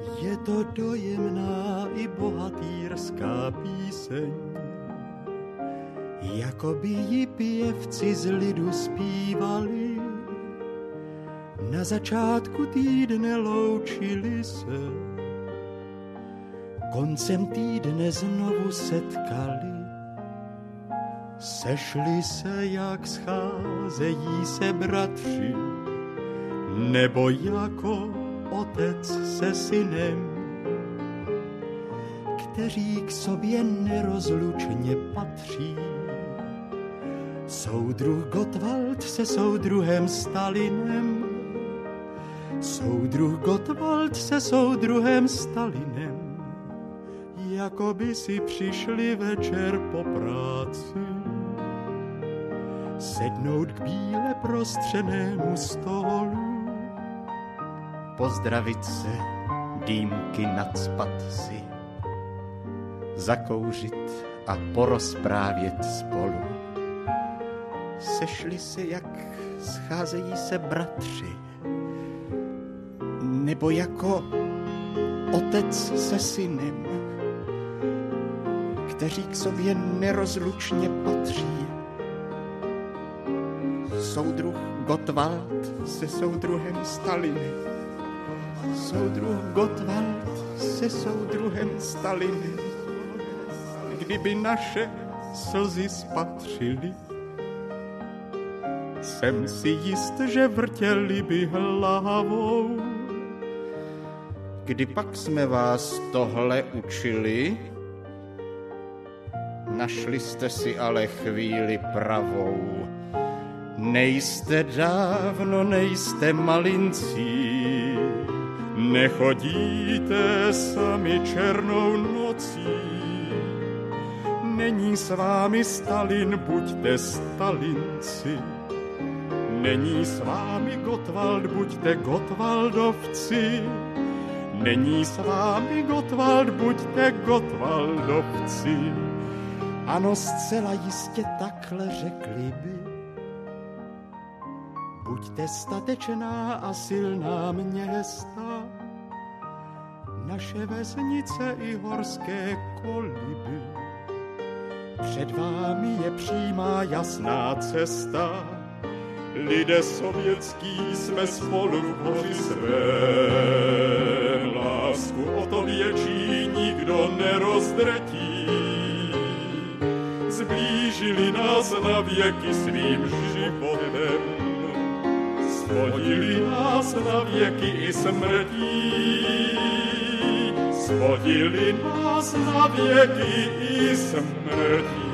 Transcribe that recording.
Je to dojemná i bohatýrská píseň, jako by ji pěvci z lidu zpívali. Na začátku týdne loučili se, koncem týdne znovu setkali. Sešli se, jak scházejí se bratři, nebo jako otec se synem, kteří k sobě nerozlučně patří. Soudruh Gottwald se soudruhem Stalinem, soudruh Gottwald se soudruhem Stalinem, jako by si přišli večer po práci sednout k bíle prostřenému stolu, pozdravit se, dýmky nacpat si, zakouřit a porozprávět spolu. Sešli se, jak scházejí se bratři, nebo jako otec se synem, kteří k sobě nerozlučně patří. Soudruh Gottwald se soudruhem Stalinem, soudruh Gottwald se soudruhem Stalinem. Kdyby naše slzy spatřili, jsem si jist, že vrtěli by hlavou. Kdy pak jsme vás tohle učili, našli jste si ale chvíli pravou. Nejste dávno, nejste malincí, nechodíte sami černou nocí. Není s vámi Stalin, buďte Stalinci. Není s vámi Gottwald, buďte Gottwaldovci. Není s vámi Gottwald, buďte Gottwaldovci. Ano, zcela jistě takhle řekli by. Buďte statečná a silná města, naše vesnice i horské koliby. Před vámi je přímá jasná cesta, lidé sovětský jsme spolu v hoři své. Lásku o to větší nikdo nerozdretí. Zblížili nás na věky svým životem, svodili nás na věky i smrtí. Svodili nás na věky i smrtí.